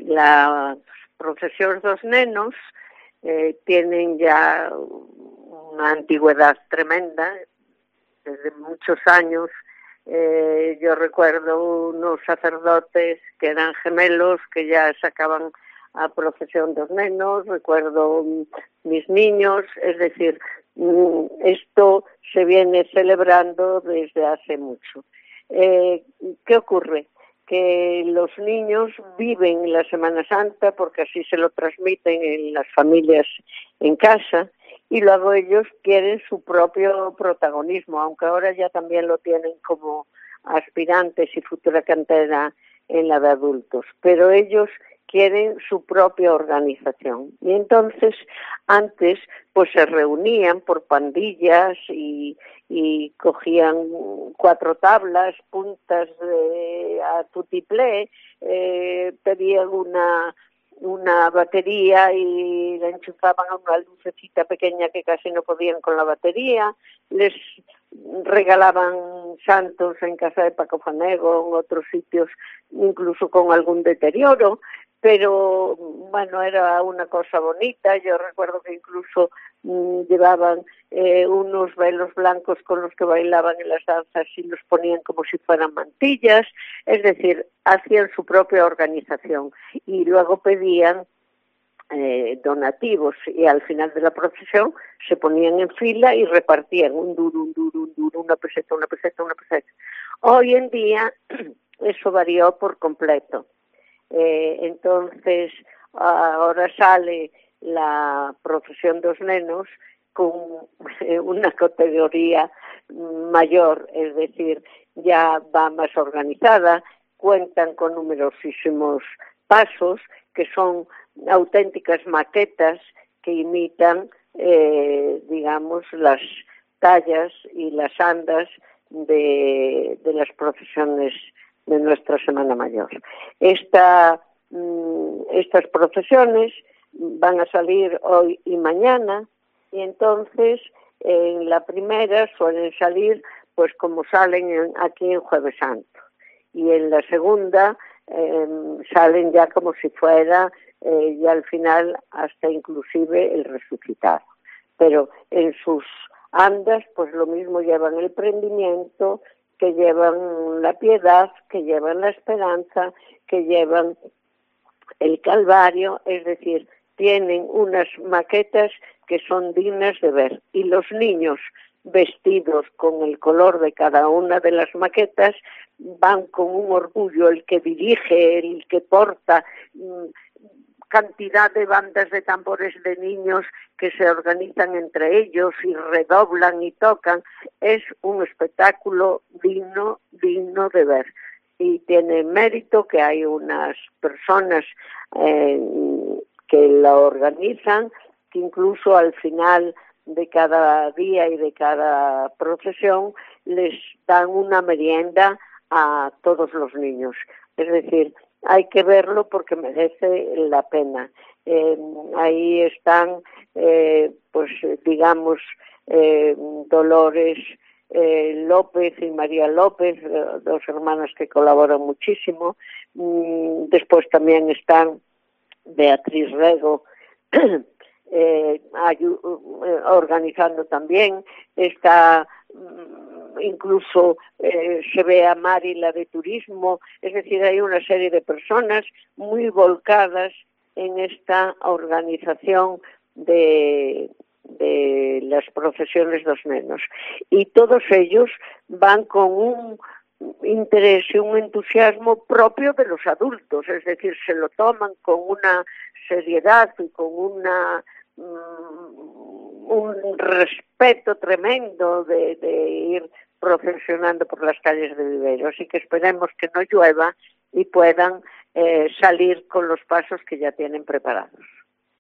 las procesións dos nenos tienen ya una antigüedad tremenda, desde muchos años. Yo recuerdo unos sacerdotes que eran gemelos que ya sacaban a procesión dos nenos, recuerdo mis niños, es decir, esto se viene celebrando desde hace mucho. ¿Qué ocurre? Que los niños viven la Semana Santa porque así se lo transmiten en las familias en casa, y luego ellos quieren su propio protagonismo, aunque ahora ya también lo tienen como aspirantes y futura cantera en la de adultos, pero ellos quieren su propia organización. Y entonces, antes, pues se reunían por pandillas y cogían 4 tablas, puntas a tutiplé, pedían una batería y la enchufaban a una lucecita pequeña que casi no podían con la batería, les regalaban santos en casa de Paco Fanego, en otros sitios incluso con algún deterioro, pero bueno, era una cosa bonita. Yo recuerdo que incluso llevaban unos velos blancos con los que bailaban en las danzas y los ponían como si fueran mantillas, es decir, hacían su propia organización y luego pedían donativos, y al final de la procesión se ponían en fila y repartían un duro, una peseta, una peseta, una peseta. Hoy en día eso varió por completo. Entonces ahora sale la procesión dos nenos con una categoría mayor, es decir, ya va más organizada, cuentan con numerosísimos pasos que son auténticas maquetas que imitan, digamos, las tallas y las andas de las procesiones de nuestra Semana Mayor. Estas procesiones van a salir hoy y mañana, y entonces en la primera suelen salir pues como salen aquí en Jueves Santo, y en la segunda salen ya como si fuera ya al final hasta inclusive el resucitado, pero en sus andas pues lo mismo llevan el prendimiento, que llevan la piedad, que llevan la esperanza, que llevan el Calvario, es decir, tienen unas maquetas que son dignas de ver, y los niños vestidos con el color de cada una de las maquetas van con un orgullo, el que dirige, el que porta, cantidad de bandas de tambores de niños que se organizan entre ellos y redoblan y tocan. Es un espectáculo digno de ver, y tiene mérito que hay unas personas que la organizan, que incluso al final de cada día y de cada procesión les dan una merienda a todos los niños. Es decir, hay que verlo porque merece la pena. Ahí están, pues digamos, Dolores López y María López, dos hermanas que colaboran muchísimo. Después también están Beatriz Rego organizando también. Está incluso se ve a Mari, la de turismo, es decir, hay una serie de personas muy volcadas en esta organización de las procesiones dos nenos, y todos ellos van con un interés y un entusiasmo propio de los adultos, es decir, se lo toman con una seriedad y con un respeto tremendo de ir procesionando por las calles de Viveiro. Así que esperemos que no llueva y puedan salir con los pasos que ya tienen preparados.